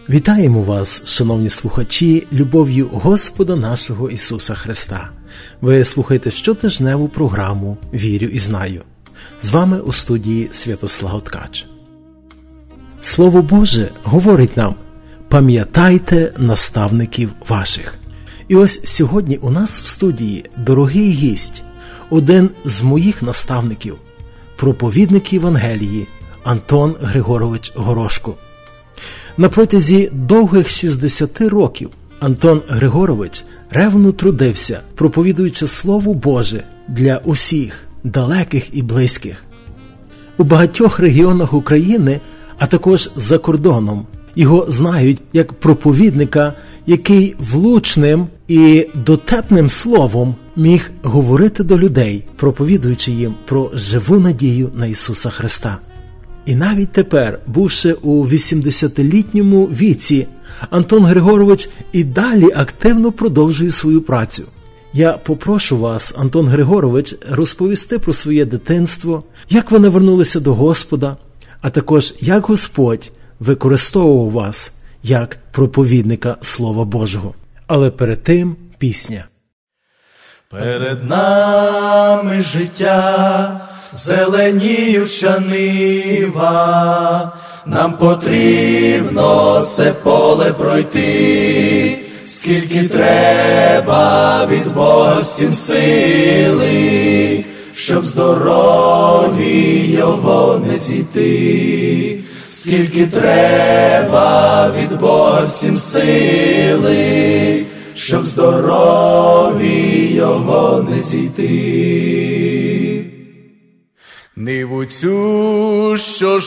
Вітаємо вас, шановні слухачі, любов'ю Господа нашого Ісуса Христа. Ви слухаєте щотижневу програму «Вірю і знаю». З вами у студії Святослав Ткач. Слово Боже говорить нам: «Пам'ятайте наставників ваших». І ось сьогодні у нас в студії дорогий гість, один з моїх наставників, проповідник Євангелії Антон Григорович Горошко. На протязі довгих 60 років Антон Григорович ревно трудився, проповідуючи Слово Боже для усіх, далеких і близьких. У багатьох регіонах України, а також за кордоном, його знають як проповідника, який влучним і дотепним словом міг говорити до людей, проповідуючи їм про живу надію на Ісуса Христа. І навіть тепер, бувши у 80-літньому віці, Антон Григорович і далі активно продовжує свою працю. Я попрошу вас, Антон Григорович, розповісти про своє дитинство, як ви навернулися до Господа, а також як Господь використовував вас як проповідника Слова Божого. Але перед тим пісня. Перед нами життя, зеленіюча нива, нам потрібно це поле пройти, скільки треба від Бога всім сили, щоб з дороги його не зійти. Скільки треба від Бога всім сили, щоб з дороги його не зійти. Ниву цю, що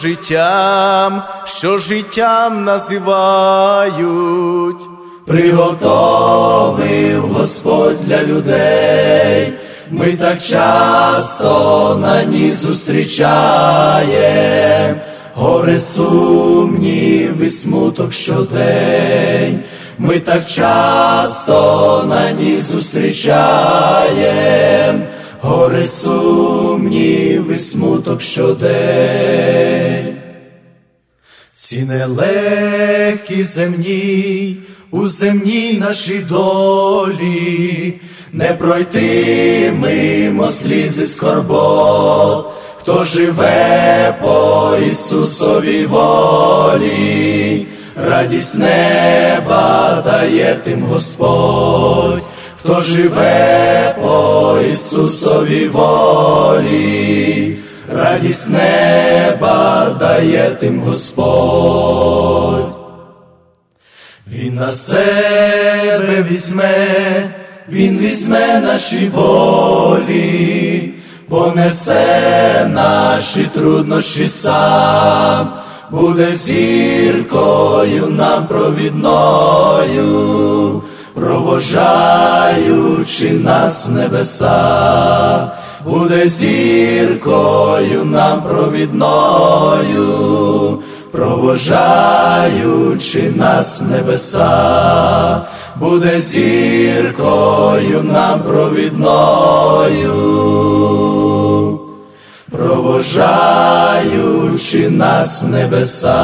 життям називають, приготовив Господь для людей. Ми так часто на ній зустрічаєм горе, сумнів і смуток щодень. Ми так часто на ній зустрічаєм горе, сумнів і смуток щодень. Ці нелегкі земні, у земній нашій долі, не пройти мимо сліз і скорбот. Хто живе по Ісусовій волі, радість неба дає тим Господь. Хто живе по Ісусовій волі, радість неба дає тим Господь. Він на себе Він візьме наші болі, понесе наші труднощі сам, буде зіркою нам провідною, проводжаючи нас в небеса. Буде зіркою нам провідною, проводжаючи нас в небеса. Буде зіркою нам провідною, проводжаючи нас в небеса.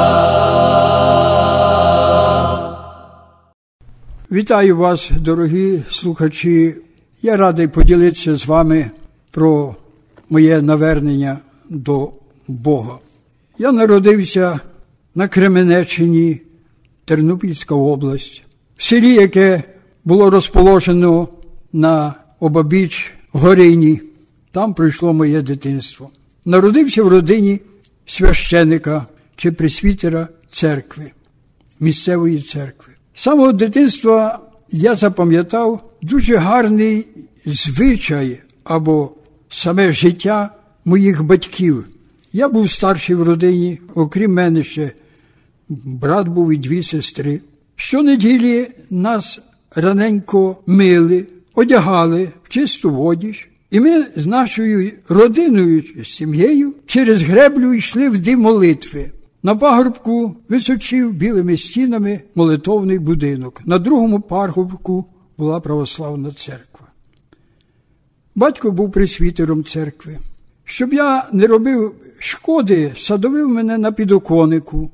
Вітаю вас, дорогі слухачі. Я радий поділитися з вами про моє навернення до Бога. Я народився на Кременеччині, Тернопільська область, в селі, яке було розположено на обабіч Горині. Там пройшло моє дитинство. Народився в родині священика чи пресвітера церкви, місцевої церкви. З самого дитинства я запам'ятав дуже гарний звичай або саме життя моїх батьків. Я був старший в родині, окрім мене ще брат був і 2 сестри. Щонеділі нас раненько мили, одягали в чисту одіж, і ми з нашою родиною, з сім'єю, через греблю йшли в дім молитви. На пагорбку височив білими стінами молитовний будинок. На другому пагорбку була православна церква. Батько був пресвітером церкви. Щоб я не робив шкоди, садовив мене на підоконнику.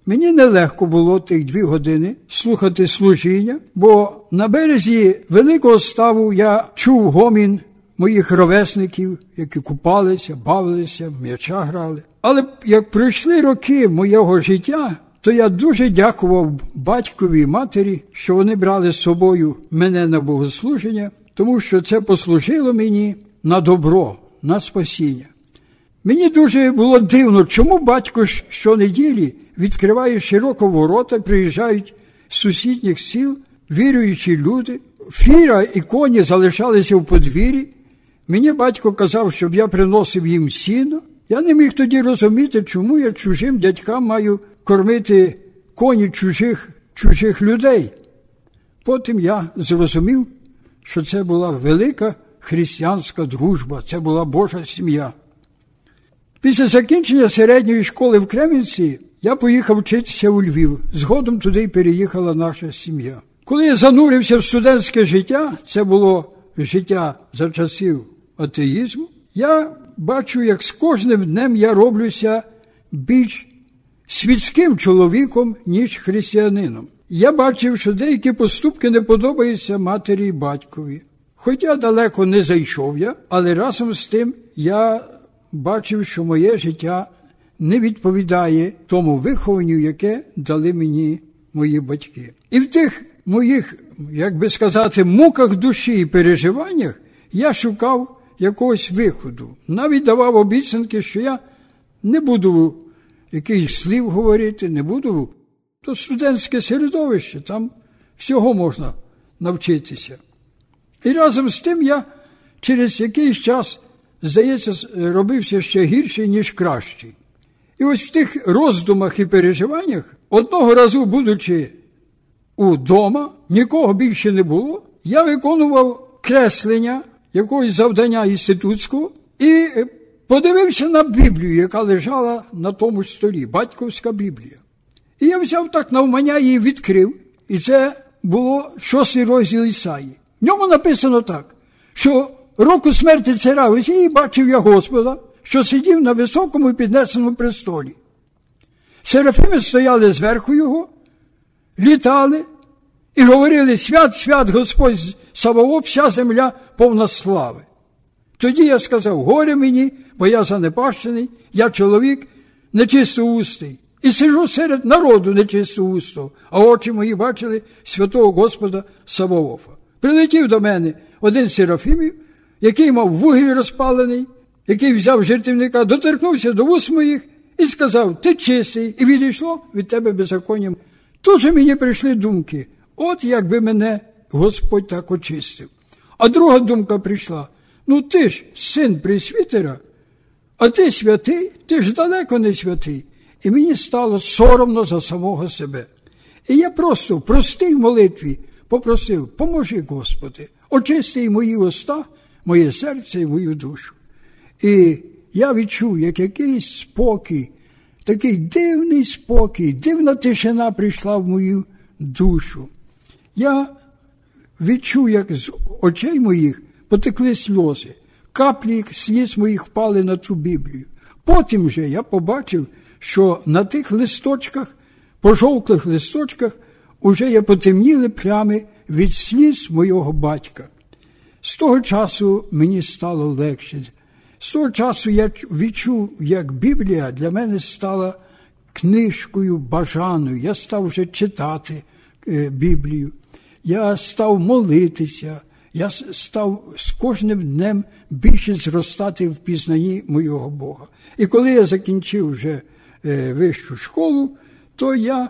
Мені нелегко було тих 2 години слухати служіння, бо на березі великого ставу я чув гомін моїх ровесників, які купалися, бавилися, в м'яча грали. Але як пройшли роки моєго життя, то я дуже дякував батькові і матері, що вони брали з собою мене на богослуження, тому що це послужило мені на добро, на спасіння. Мені дуже було дивно, чому батько щонеділі відкриває широко ворота, приїжджають з сусідніх сіл віруючі люди. Фіра і коні залишалися в подвір'ї. Мені батько казав, щоб я приносив їм сіно. Я не міг тоді розуміти, чому я чужим дядькам маю кормити коні чужих людей. Потім я зрозумів, що це була велика християнська дружба, це була Божа сім'я. Після закінчення середньої школи в Кременці я поїхав вчитися у Львів. Згодом туди й переїхала наша сім'я. Коли я занурився в студентське життя, це було життя за часів атеїзму, я бачу, як з кожним днем я роблюся більш світським чоловіком, ніж християнином. Я бачив, що деякі поступки не подобаються матері і батькові. Хоча далеко не зайшов я, але разом з тим я бачив, що моє життя не відповідає тому вихованню, яке дали мені мої батьки. І в тих моїх, як би сказати, муках душі і переживаннях я шукав якогось виходу. Навіть давав обіцянки, що я не буду якихось слів говорити, не буду. То студентське середовище, там всього можна навчитися. І разом з тим я через якийсь час, здається, робився ще гірший, ніж кращий. І ось в тих роздумах і переживаннях, одного разу, будучи удома, нікого більше не було, я виконував креслення якогось завдання інститутського і подивився на Біблію, яка лежала на тому ж столі, батьківська Біблія. І я взяв так навмання, її відкрив, і це було 6 розділ Ісаї. В ньому написано так, що року смерті царя Осії бачив я Господа, що сидів на високому і піднесеному престолі. Серафими стояли зверху його, літали і говорили: «Свят, свят Господь Саваоф, вся земля повна слави». Тоді я сказав: «Горе мені, бо я занепащений, я чоловік нечистоустий, і сиджу серед народу нечистоустого, а очі мої бачили святого Господа Саваофа». Прилетів до мене один з серафимів, який мав вугіль розпалений, який взяв жертівника, доторкнувся до вуст моїх і сказав: «Ти чистий», і відійшло від тебе беззаконня. Тут же мені прийшли думки: от якби мене Господь так очистив. А друга думка прийшла: ну ти ж син пресвітера, а ти святий, ти ж далеко не святий. І мені стало соромно за самого себе. І я просто в простій молитві попросив: поможи, Господи, очисти і мої уста, моє серце і мою душу. І я відчув, як якийсь спокій, такий дивний спокій, дивна тишина прийшла в мою душу. Я відчув, як з очей моїх потекли сльози, каплі сліз моїх впали на ту Біблію. Потім вже я побачив, що на тих листочках, пожовклих листочках, уже є потемніли плями від сліз моєго батька. З того часу мені стало легше. З того часу я відчув, як Біблія для мене стала книжкою бажаною. Я став вже читати Біблію. Я став молитися. Я став з кожним днем більше зростати в пізнанні моєго Бога. І коли я закінчив вже вищу школу, то я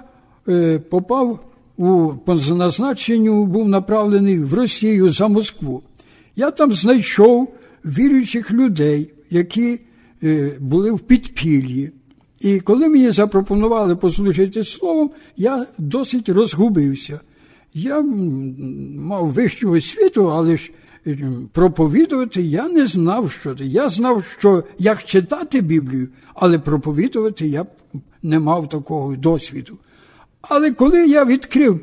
попав по назначенню, був направлений в Росію за Москву. Я там знайшов віруючих людей, які були в підпіллі. І коли мені запропонували послужити словом, я досить розгубився. Я мав вищу освіту, але ж проповідувати я не знав, що це. Я знав, що як читати Біблію, але проповідувати я не мав такого досвіду. Але коли я відкрив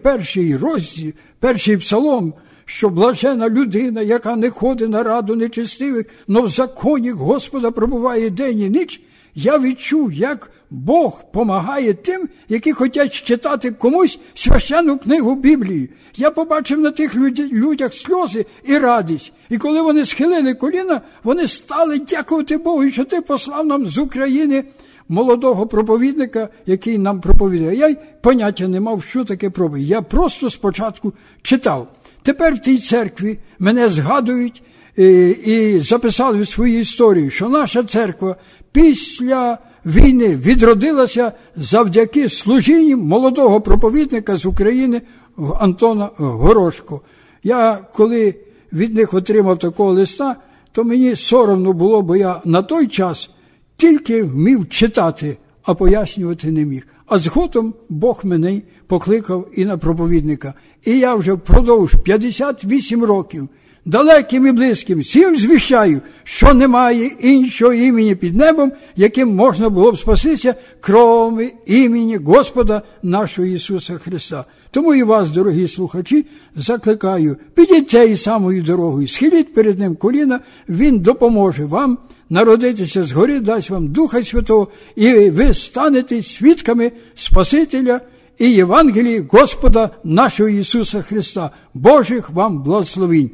перший псалом, що блажена людина, яка не ходить на раду нечестивих, но в законі Господа пробуває день і ніч, я відчув, як Бог помагає тим, які хочуть читати комусь священну книгу Біблії. Я побачив на тих людях сльози і радість. І коли вони схилили коліна, вони стали дякувати Богу, що ти послав нам з України молодого проповідника, який нам проповідає. Я й поняття не мав, що таке проповідь. Я просто спочатку читав. Тепер в тій церкві мене згадують і записали в своїй історії, що наша церква після війни відродилася завдяки служінню молодого проповідника з України Антона Горошко. Я, коли від них отримав такого листа, то мені соромно було, бо я на той час тільки вмів читати, а пояснювати не міг. А згодом Бог мене покликав і на проповідника. І я вже впродовж 58 років далеким і близьким всім звіщаю, що немає іншого імені під небом, яким можна було б спастися, крім імені Господа нашого Ісуса Христа. Тому і вас, дорогі слухачі, закликаю, підіть цією самою дорогою, схиліть перед Ним коліна, Він допоможе вам народитися згори, дасть вам Духа Святого, і ви станете свідками Спасителя і Євангелії Господа нашого Ісуса Христа. Божих вам благословінь!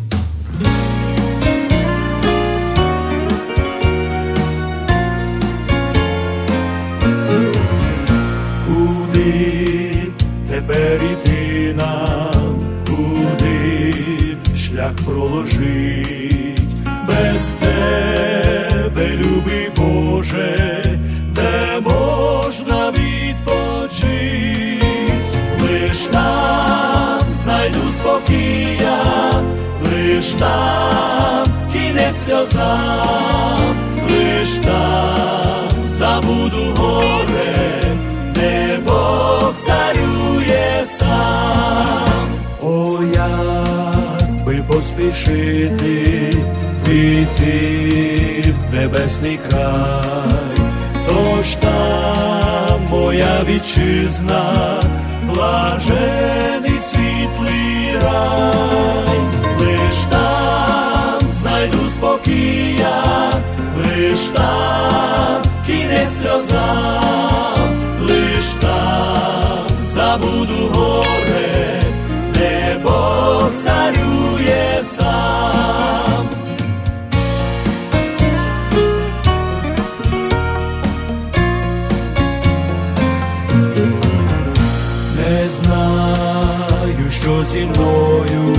Тепер іти нам, куди шлях проложить, без тебе, любий Боже, де можна відпочить, лиш там знайду спокія, лиш там кінець сльозам, лиш там забуду горе, де Бог царює сам. О, як би поспішити, війти в небесний край, тож там моя вітчизна, блажений світлий рай, лиш там знайду спокія, лиш там кінець сльозам, лиш там забуду горе, де Бог царює сам. Не знаю, що зі мною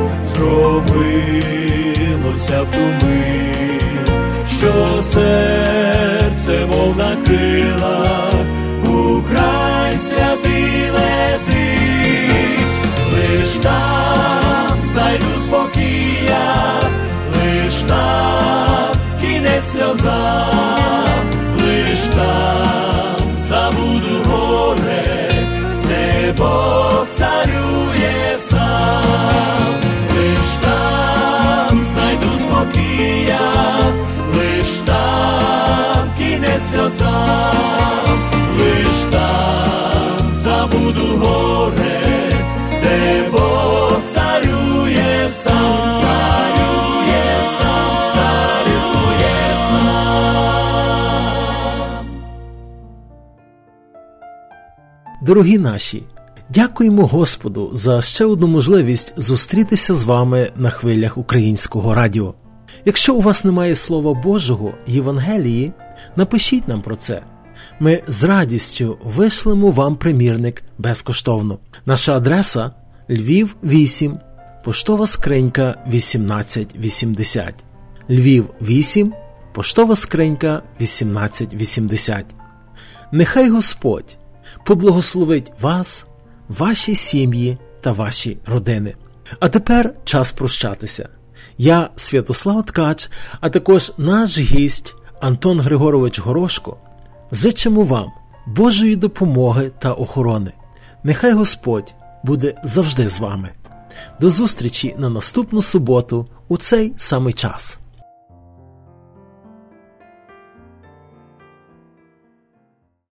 зробилося в ту мить, що серце мов на крилах у край святий летить, лиш там знайду спокія, лиш там кінець сльозам, лиш там забуду горе, де Бог царює сам, лиш там знайду спокія, лиш там кінець сльозам, лиш там забуду горе, де Бог царює сам, царює сам, царює сам. Дорогі наші, дякуємо Господу за ще одну можливість зустрітися з вами на хвилях Українського радіо. Якщо у вас немає Слова Божого, Євангелії, напишіть нам про це. Ми з радістю вишлемо вам примірник безкоштовно. Наша адреса – Львів, 8, поштова скринька 1880. Львів, 8, поштова скринька 1880. Нехай Господь поблагословить вас, ваші сім'ї та ваші родини. А тепер час прощатися. Я, Святослав Ткач, а також наш гість Антон Григорович Горошко, зичимо вам Божої допомоги та охорони. Нехай Господь буде завжди з вами. До зустрічі на наступну суботу у цей самий час.